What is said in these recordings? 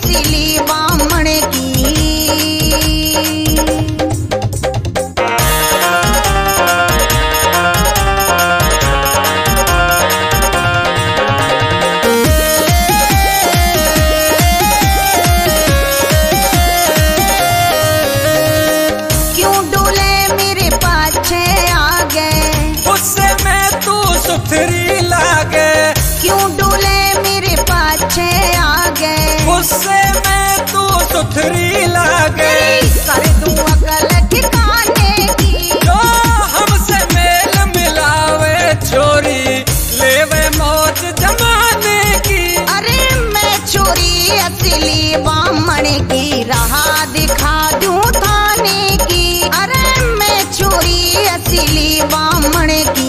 असली बामण की। क्यों डोले मेरे पाछे आगे, उससे मैं तू सुथरी लागे। क्यों डोले मेरे पाछे आगे, उससे मैं तू सुथरी लागे। कर दूं अकल ठिकाने की, जो हमसे मेल मिलावे छोरी, लेवे मौज जमाने की। अरे मैं चोरी असली बामण की, राह दिखा दूं थाने की। अरे मैं चोरी असली बामण की।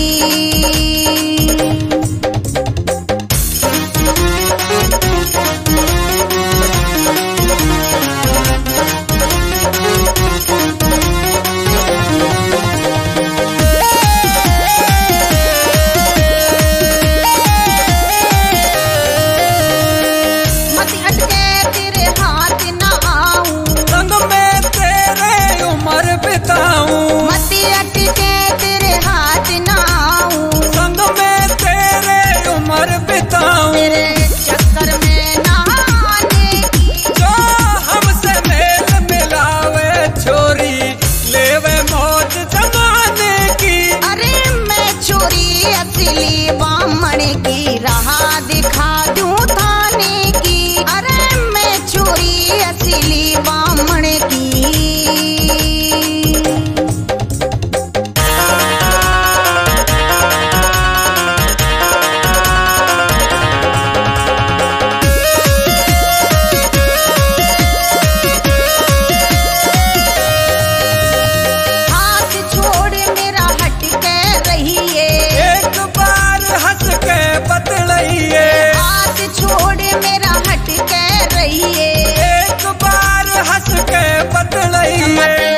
मत अटके तेरे हाथ ना आऊं, संग में तेरे उम्र बिताऊं। मत अटके तेरे हाथ ना आऊं, संग में तेरे उम्र बिताऊं। तेरे चक्कर में नहाने की। जो हमसे मेल मिलावे छोरी, लेवे मौज जमाने की। अरे मैं चोरी असली बामण की, राह दिखा दूं थाने की। अरे मैं चोरी असली बामण की। हाथ छोड़ मेरा हट के रहिए, एक बार हंस के बतलाइए। हाथ छोड़ मेरा हट के रहिए। एक बार हंस के बतलाइए।